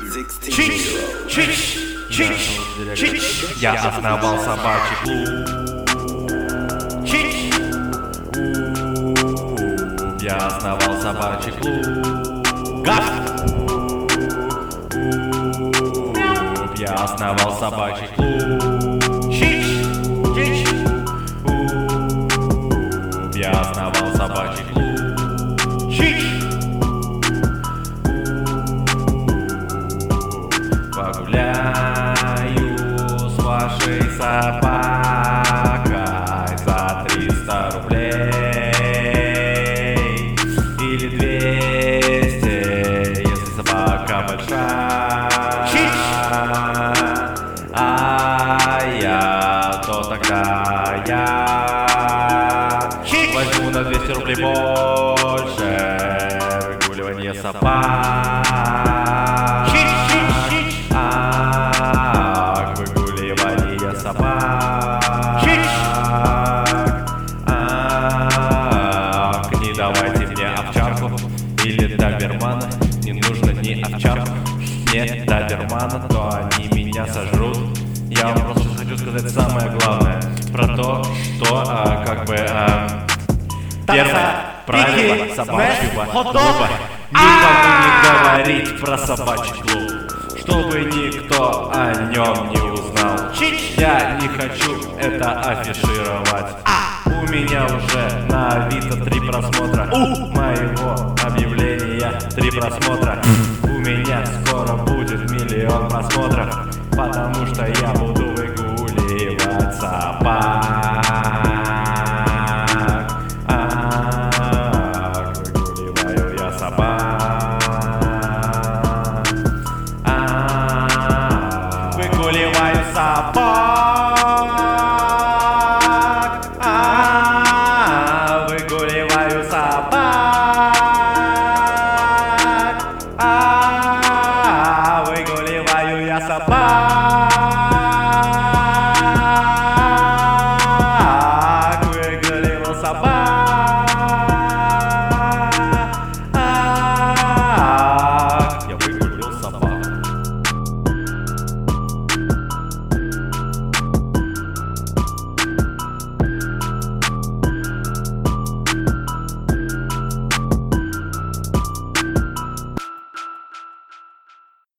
Я основал собачий клуб. Я основал собачий клуб. Я основал собачий клуб. Я основал собачий клуб. Погуляю с вашей собакой за 300 рублей или 200, если собака большая. А я, то тогда я возьму на 200 рублей больше выгуливание собак. Выгуливание собак. Не давайте мне овчарку или добермана. Не нужно ни овчарку, ни добермана, то они меня сожрут. Я вам просто хочу сказать самое главное про то, что первое правило собачьего клуба: никому не говорить про собачий клуб, чтобы никто о нем не узнал. Я не хочу это афишировать. У меня уже на Авито 3 просмотра моего объявления, 3 просмотра. У меня скоро будет 1 000 000 просмотров, потому что я буду выгуливать собак.